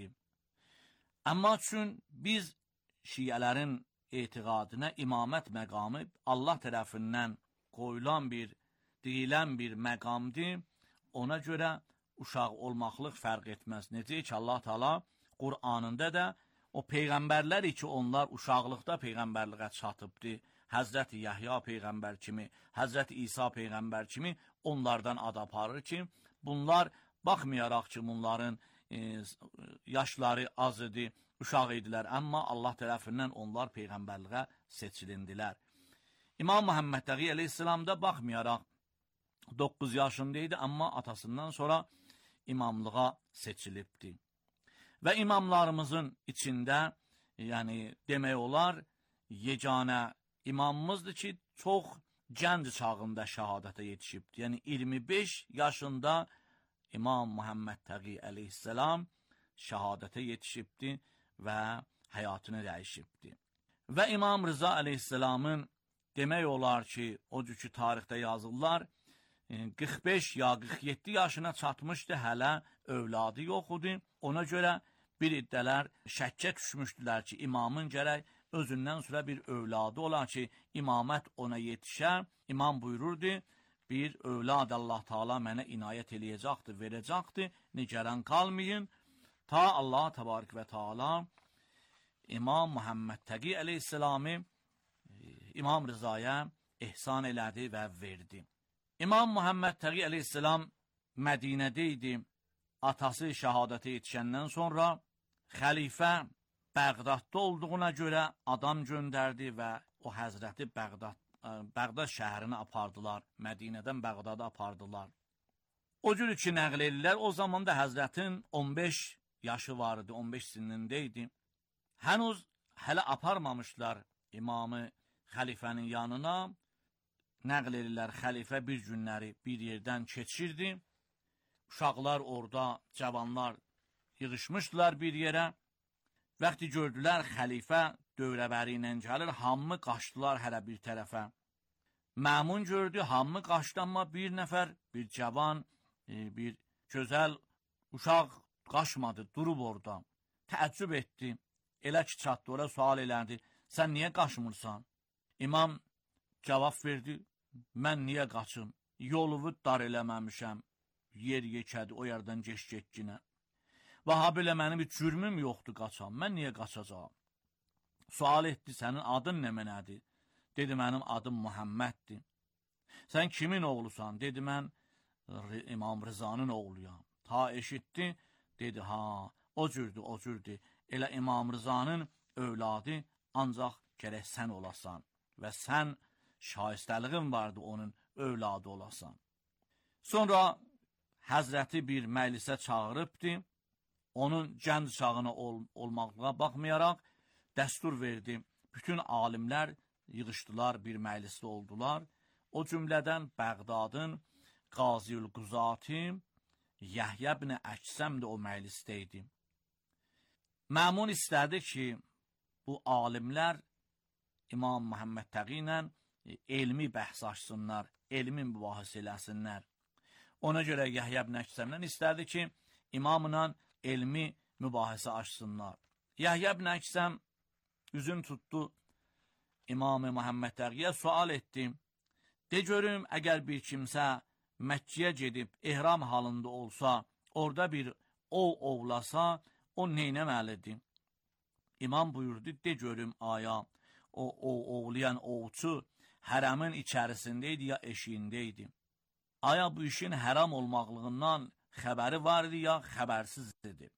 Amma üçün biz şiələrin etiqadına imamət məqamı Allah tərəfindən qoyulan bir, deyilən bir məqamdır. Ona görə uşaq olmaqlıq fərq etməz. Necə ki, Allah Teala Qur'anında da o peyğəmbərlər ki, onlar uşaqlıqda peyğəmbərliğə çatıbdır. Həzrəti Yahya peyğəmbər kimi, Həzrəti İsa peyğəmbər kimi onlardan ad aparır ki, bunlar baxmayaraq ki, bunların e, yaşları az idi, uşaq idilər, amma Allah tərəfindən onlar peyğəmbərliğə seçilindilər. İmam Muhammed Təqi əleyhissalam da baxmayaraq doqquz yaşındaydı, amma atasından sonra imamlığa seçilibdi. Və imamlarımızın içində, yəni demək olar, yeganə İmamımızdır ki, çox gənc çağında şəhadətə yetişibdir. Yəni, iyirmi beş yaşında İmam Muhammed Təqi əleyhissalam şəhadətə yetişibdir və həyatını dəyişibdir. Və İmam Rıza əleyhissalamın demək olar ki, o cür ki, tarixdə yazırlar, qırx beş ya qırx yeddi yaşına çatmışdı, hələ övladı yox idi. Ona görə bir iddələr şəkkə düşmüşdülər ki, imamın gərək özündən sonra bir övladı olar ki, imamət ona yetişər. İmam buyururdu, bir övlad Allah Teala mənə inayət eləyəcəkdir, verəcəkdir, nigaran qalmayın. Ta Allah Təbarək və Teala İmam Muhammed Təqi əleyhissalamı İmam Rızaya ehsan elədi və verdi. İmam Muhammed Təqi əleyhissalam Mədinədə idi. Atası şəhadətə yetişəndən sonra xəlifə Bəğdadda olduğuna görə adam göndərdi və o həzrəti Bəğdad, Bəğdad şəhərini apardılar. Mədinədən Bəğdada apardılar. O cür ki, nəql edirlər, o zaman da həzrətin on beş yaşı vardı, on beş sinindeydi. Henüz hələ aparmamışlar imamı xəlifənin yanına. Nəql edirlər, xəlifə bir günləri bir yerdən keçirdi. Uşaqlar orada, cavanlar yığışmışdılar bir yerə. Vaxtı gördülər, xəlifə dövrəbəri ilə gəlir, hamı qaçdılar hələ bir tərəfə. Məmun gördü, hamı qaçdı, amma bir nəfər, bir cavan, bir gözəl uşaq qaçmadı, durub orada. Təəccüb etdi, elə ki çatdı, ora sual elədi, sən niyə qaçmırsan? İmam cavab verdi, mən niyə qaçım? Yolumu dar eləməmişəm, yer yekədi, o yerdən geç-geçginə. Vahab elə mənim bir cürmüm yoxdur qaçam, mən niyə qaçacağım? Sual etdi, sənin adın nə mənədir? Dedi, mənim adım Muhamməddir. Sən kimin oğlusan? Dedi, mən İmam Rızanın oğluyam. Ta eşitdi, dedi, ha, o cürdür, o cürdür. Elə İmam Rızanın övladı ancaq gərək sən olasan və sən şahistəliğin vardı onun övladı olasan. Sonra Həzrəti bir məclisə çağırıbdı. Onun gənc çağına ol olmaqlığa baxmayaraq dəstur verdi. Bütün alimlər yığışdılar, bir məclisdə oldular. O cümlədən Bəğdadın Qaziyül Quzati Yəhyə ibn Əksəm də o məclisdə idi. Məmun istədi ki, bu alimlər İmam Muhammed Təqi ilə elmi bəhs açsınlar, elmi mübahisə eləsinlər. Ona görə Yəhyə ibn Əksəmdən istədi ki, imamla elmi mübahisə açsınlar. Yəhyə ibn Əksəm üzün tutdu İmam-ı Muhammed Təqiyə, sual etdi. De görüm, əgər bir kimsə Məkkəyə gedib ehram halında olsa, orada bir ov ovlasa, o neynəməlidir? İmam buyurdu, de görüm, aya o, o ovlayan ovçu hərəmin içərisindeydi ya eşiyindeydi? Aya bu işin həram olmaqlığından xəbəri vardı ya xəbərsiz dedi?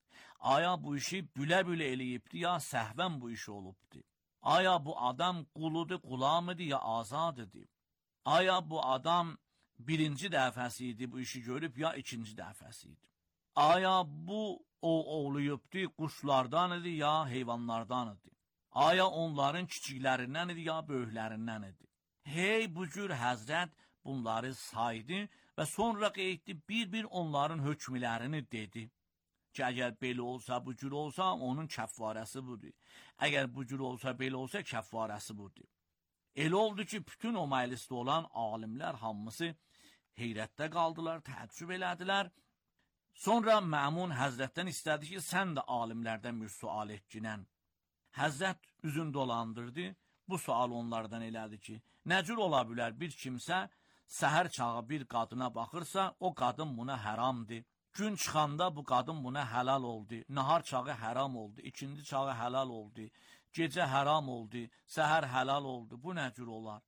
Aya bu işi bülə-bülə eləyibdi ya səhvən bu iş olubdu? Aya bu adam quludur, qulamıdır ya azadıdır? Aya bu adam birinci dəfəsi idi bu işi görüb ya ikinci dəfəsi idi? Aya bu o ovlayıbdı, quşlardan idi ya heyvanlardan idi? Aya onların kiçiklərindən idi ya böyüklərindən idi? Hey bu cür Həzrət bunları saydı və sonra qeyddi, bir-bir onların hökmlərini dedi. Ki, əgər belə olsa, bu cür olsa, onun kəffarəsi budur. Əgər bu cür olsa, belə olsa, kəffarəsi budur. Elə oldu ki, bütün o məclisdə olan alimlər hamısı heyrətdə qaldılar, təəccüb elədilər. Sonra Məmun Həzrətdən istədi ki, sən də alimlərdən bir sual etginən. Həzrət üzün dolandırdı, bu sual onlardan elədi ki, nə cür ola bilər bir kimsə səhər çağı bir qadına baxırsa, o qadın buna həramdır. Gün çıxanda bu qadın buna həlal oldu, nahar çağı həram oldu, ikinci çağı həlal oldu, gecə həram oldu, səhər həlal oldu, bu nə cür olar?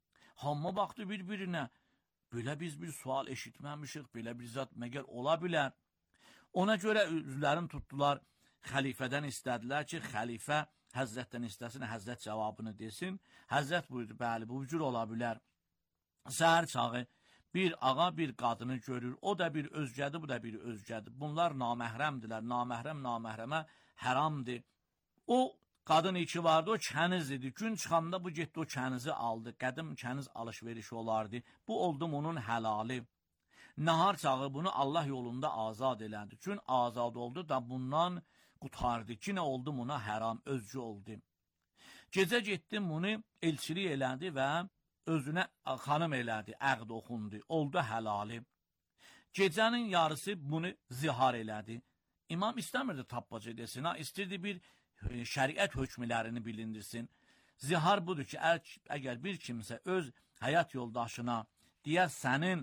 Hamma baxdı bir-birinə, belə biz bir sual eşitməmişik, belə bir zat məgər ola bilər? Ona görə üzlərini tutdular, xəlifədən istədilər ki, xəlifə Həzrətdən istəsin, Həzrət cavabını desin. Həzrət buyurdu, bəli, bu cür ola bilər. Səhər çağı bir ağa bir qadını görür, o da bir özgədir, bu da bir özgədir. Bunlar naməhrəmdirlər, naməhrəm naməhrəmə həramdır. O qadın iki vardı, o kəniz idi. Gün çıxanda bu getdi, o kənizi aldı. Qədim kəniz alış-verişi olardı. Bu oldu onun həlali. Nahar çağı bunu Allah yolunda azad elədi. Gün azad oldu da bundan qutardı. Ki, nə oldu buna həram, özcü oldu. Gecə getdi, bunu elçilik elədi və özünə xanım elədi, əqd oxundu, oldu həlali. Gecənin yarısı bunu zihar elədi. İmam istəmirdi tapbaca desin, ha, istirdi bir şəriət hökmlərini bilindirsin. Zihar budur ki, əgər bir kimsə öz həyat yoldaşına deyər, sənin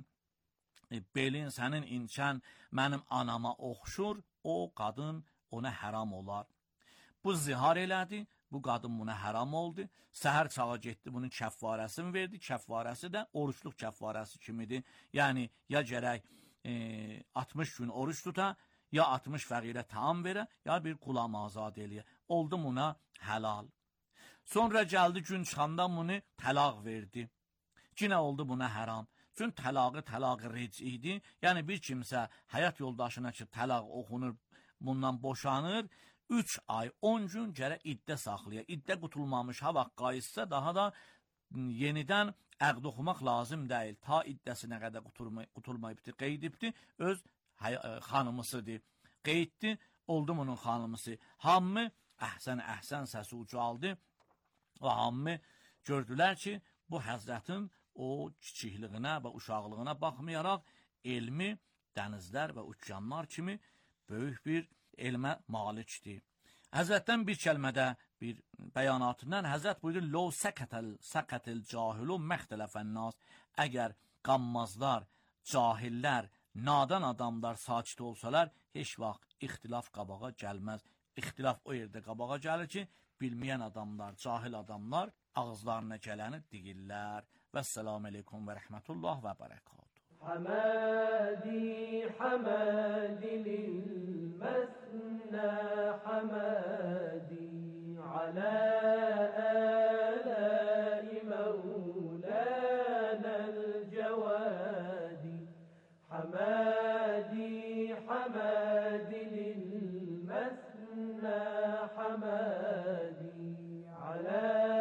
belin, sənin inçən mənim anama oxşur, o qadın ona həram olar. Bu zihar elədi, bu qadın buna həram oldu. Səhər çağa getdi, bunun kəffarəsini verdi. Kəffarəsi də oruçluq kəffarəsi kimidir. Yəni, ya gərək e, altmış gün oruç tuta, ya altmış fəqirə taam verə, ya bir qulam azad eləyə. Oldu buna həlal. Sonra gəldi gün çıxanda bunu təlaq verdi. Cinə oldu buna həram. Çünki təlağı təlaq ric idi. Yəni, bir kimsə həyat yoldaşına ki, təlaq oxunur, bundan boşanır, üç ay on gün gərək iddə saxlaya. İddə qutulmamış ha vaxt qayıtsa daha da yenidən əqd oxumaq lazım deyil. Ta iddəsinə qədər qutulmayıbdır, qeydibdir, öz xanımısıdır. Qeyddir, oldu bunun xanımısı. Hamı əhsən əhsən səsi ucaldı və hamı gördülər ki, bu həzrətin o kiçikliyinə və uşaqlığına baxmayaraq elmi dənizlər və okyanlar kimi böyük bir elmə malikdir. Həzrətdən bir kəlmədə, bir bəyanatından Həzrət buyurur, "Lo səkətəl səkətəl cahilu məxtələfənnas." Əgər qanmazlar, cahillər, nadan adamlar sakit olsalar, heç vaxt ixtilaf qabağa gəlməz. İxtilaf o yerdə qabağa gəlir ki, bilməyən adamlar, cahil adamlar ağızlarına gələni deyirlər. Vəssalamu aleykum və rəhmətullah və bərəkatuhu. حمادي حمادي للمثنى حمادي على آلاء مولانا الجوادي حمادي حمادي للمثنى حمادي على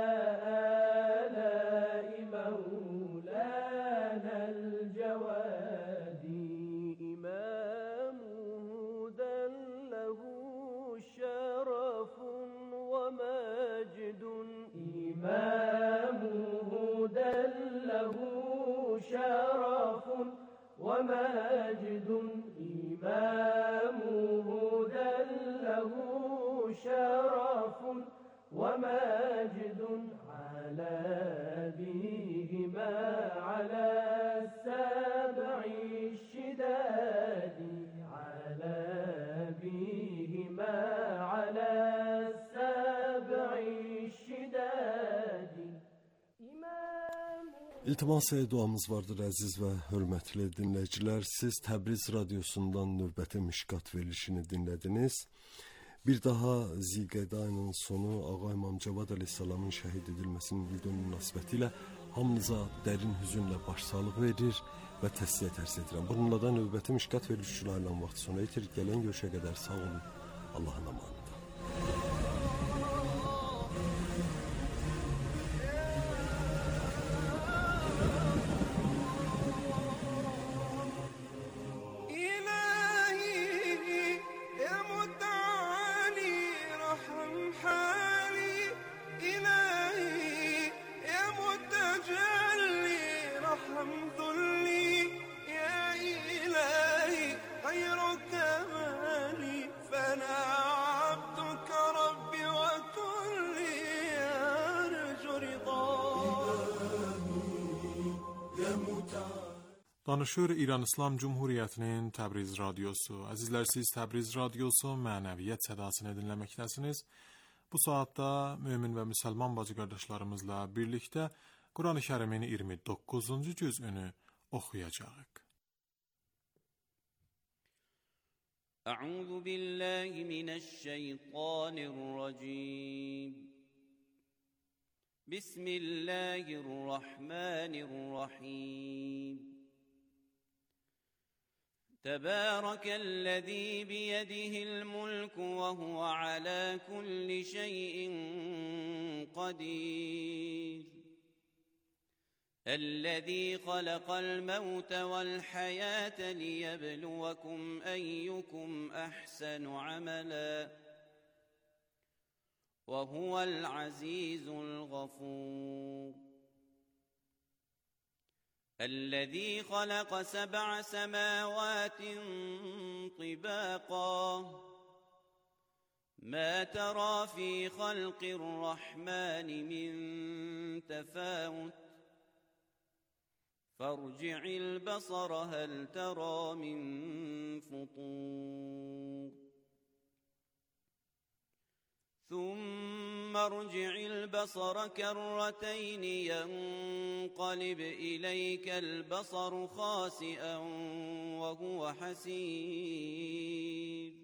شرف ومجد إمامه ذا له شرف ومجد على بهما على السبع الشداد على بهما على السبع الشداد İltimas duamız vardır əziz və hörmətli dinləyicilər. Siz Təbriz radiosundan növbəti Mişkat verilişini dinlədiniz. Bir daha Zilqədə ayının sonu Ağa İmam Cavad əleyhissalamın şəhid edilməsinin ildönümü münasibətilə hamınıza dərin hüzünlə başsağlığı verir və təsliyyət ərz edirəm. Bununla da növbəti Mişkat verilişçilərlə vaxt sona yetir. Gələn görüşə qədər sağ olun. Allahın amanında. Danışır İran İslam Cumhuriyyətinin Təbriz radiosu. Əzizlər, siz Təbriz radiosu mənəviyyət sədasını dinləməkdəsiniz. Bu saatda mömin və müsəlman bacı qardaşlarımızla birlikdə Quran-ı Kərimin iyirmi doqquzuncu cüzünü oxuyacağıq. Əuzu billahi minəşşeytanirracim. Bismillahirrahmanirrahim. تبارك الذي بيده الملك وهو على كل شيء قدير الذي خلق الموت والحياة ليبلوكم أيكم أحسن عملا وهو العزيز الغفور الذي خلق سبع سماوات طباقا ما ترى في خلق الرحمن من تفاوت فارجع البصر هل ترى من فطور ثم ارجع البصر كرتين ينقلب إليك البصر خاسئا وهو حسير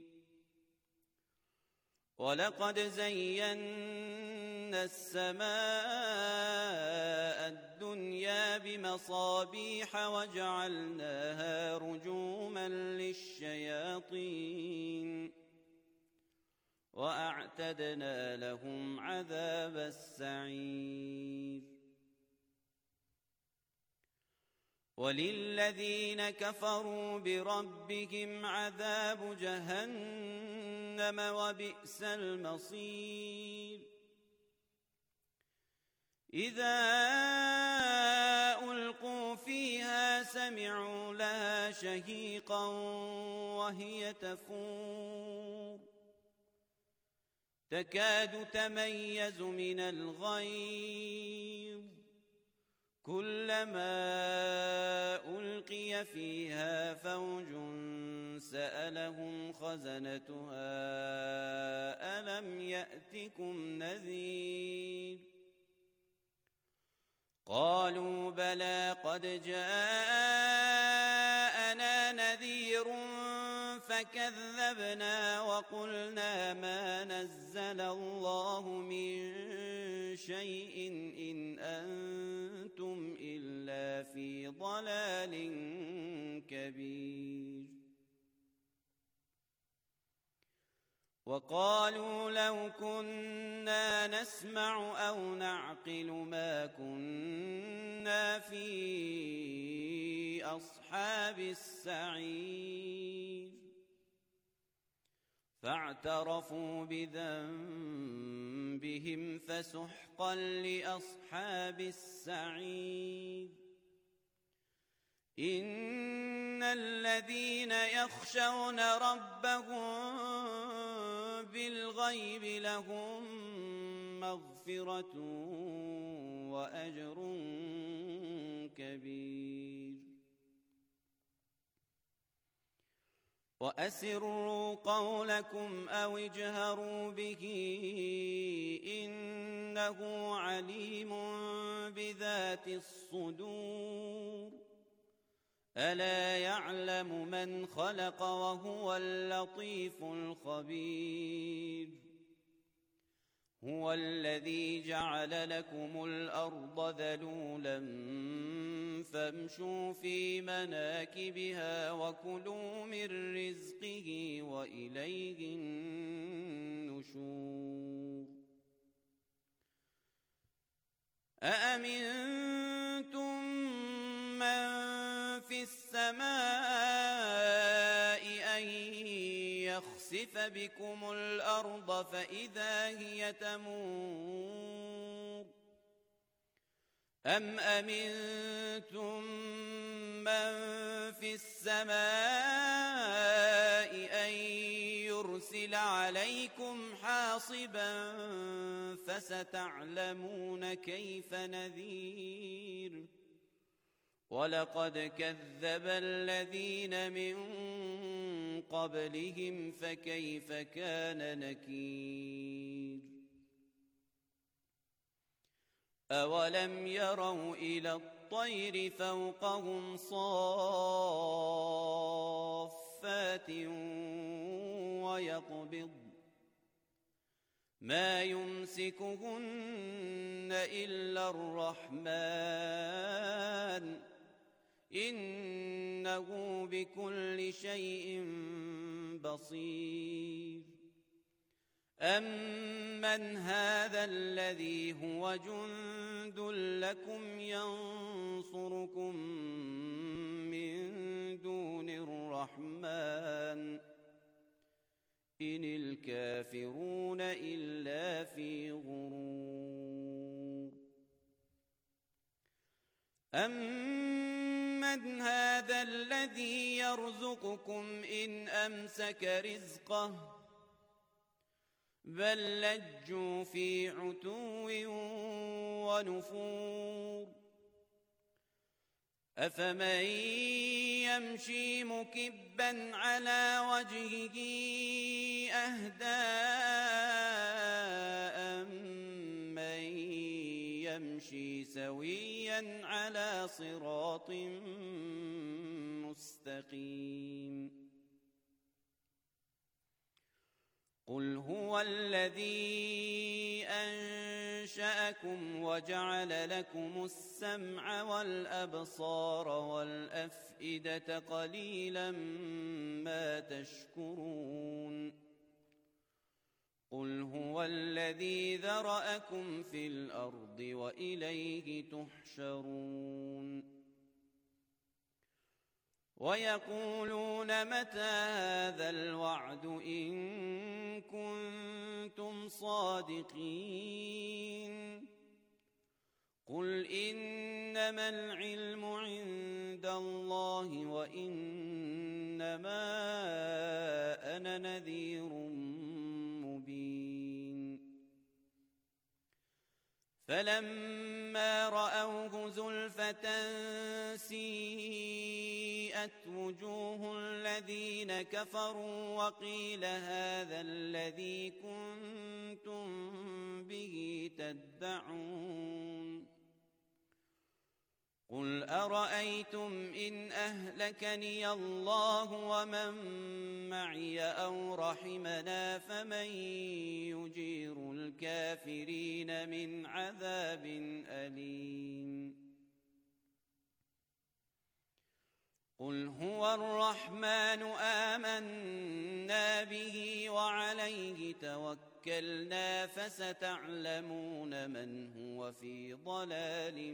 ولقد زينا السماء الدنيا بمصابيح وجعلناها رجوما للشياطين وأعتدنا لهم عذاب السعير. وللذين كفروا بربهم عذاب جهنم وبئس المصير. إذا ألقوا فيها سمعوا لها شهيقا وهي تفور تكاد تميز من الغيظ كلما ألقي فيها فوج سألهم خزنتها ألم يأتكم نذير قالوا بلى قد جاءنا نذير فكذبنا وقلنا ما نزل الله من شيء إن أنتم إلا في ضلال كبير. وقالوا لو كنا نسمع أو نعقل ما كنا في أصحاب السعير فاعترفوا بذنبهم فسحقا لأصحاب السعير. إن الذين يخشون ربهم بالغيب لهم مغفرة وأجر كبير. وأسروا قولكم أو اجهروا به إنه عليم بذات الصدور. ألا يعلم من خلق وهو اللطيف الخبير. هو الذي جعل لكم الأرض ذلولا فامشوا في مناكبها وكلوا من رزقه وإليه النشور. أأمنتم من في السماء أن يخسف بكم الأرض فإذا هي تمور أم أمنتم من في السماء أن يرسل عليكم حاصبا فستعلمون كيف نذير. ولقد كذب الذين من قبلهم فكيف كان نكير. أولم يروا إلى الطير فوقهم صافات ويقبض ما يمسكهن إلا الرحمن إنه بكل شيء بصير. أمن هذا الذي هو جند لكم ينصركم من دون الرحمن إن الكافرون إلا في غرور. أمن هذا الذي يرزقكم إن أمسك رزقه بل لجوا في عتو ونفور. أفمن يمشي مكبا على وجهه أهدى أمن يمشي سويا على صراط مستقيم. قل هو الذي أنشأكم وجعل لكم السمع والأبصار والأفئدة قليلا ما تشكرون. قل هو هو الذي ذرأكم في الأرض وإليه تحشرون ويقولون متى هذا الوعد إن كنتم صادقين قل إنما العلم عند الله وإنما أنا نذير مبين فلما رأوه زلفة سيئت وجوه الذين كفروا وقيل هذا الذي كنتم به تدعون قل أرأيتم إن أهلكني الله ومن معي أو رحمنا فمن يجير الكافرين من عذاب أليم قل هو الرحمن آمنا به وعليه توكلنا فستعلمون من هو في ضلال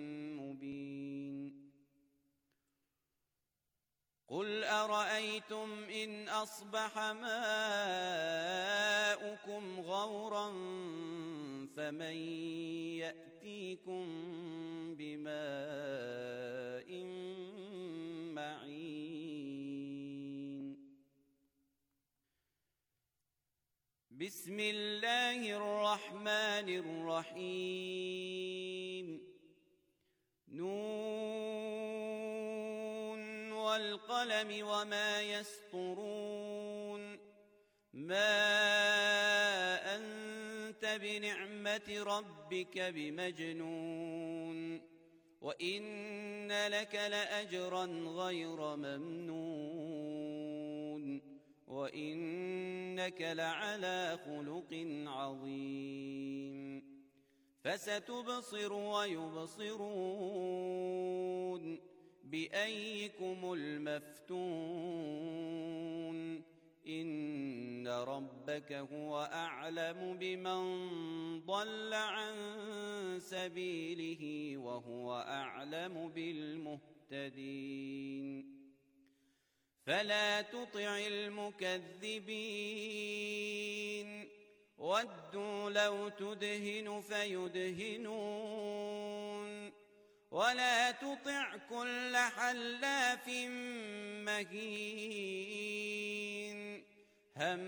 مبين قل أرأيتم إن أصبح ماؤكم غورا فمن يأتيكم بماء معين بسم الله الرحمن الرحيم نون والقلم وما يسطرون ما أنت بنعمة ربك بمجنون وإن لك لأجرا غير ممنون وإنك لعلى خلق عظيم فستبصر ويبصرون بأيكم المفتون إن ربك هو أعلم بمن ضل عن سبيله وهو أعلم بالمهتدين فلا تطع المكذبين ودوا لو تدهن فيدهنون ولا تطع كل حلاف مهين